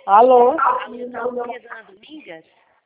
Alô? Bom dia, dona Domingas.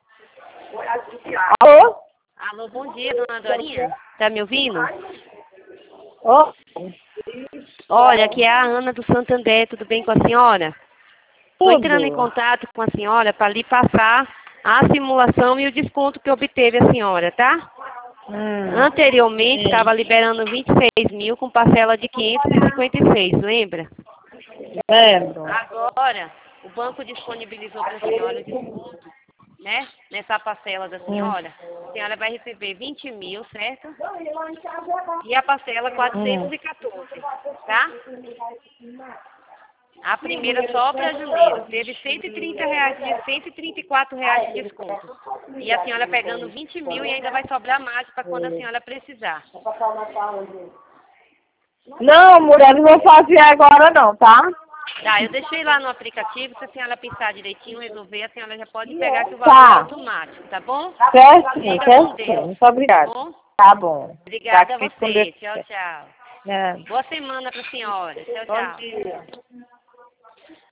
Alô? Alô, bom dia, dona Dorinha. Tá me ouvindo? Ô, Olha, aqui é a Ana do Santander, tudo bem com a senhora? Estou entrando em tudo. contato com a senhora para lhe passar a simulação e o desconto que obteve a senhora, tá? Anteriormente estava liberando 26 mil com parcela de 556, lembra? Lembro. Agora, o banco disponibilizou para a senhora o desconto, né? Nessa parcela da senhora. A senhora vai receber 20 mil, certo? E a parcela 414, tá? A primeira só para janeiro. Teve R$ 134 reais de desconto. E a senhora pegando 20 mil e ainda vai sobrar mais para quando a senhora precisar. Não, mulher, não vou fazer agora não, tá? Tá, eu deixei lá no aplicativo, se a senhora pensar direitinho, resolver, a senhora já pode pegar que o valor é Tá. automático, tá bom? Certinho, Fica com certinho. Deus, Muito tá obrigada. bom? Tá bom. Obrigada a Fique com Deus. você. Tchau, tchau. É. Boa semana para a senhora. Tchau, Bom tchau. dia.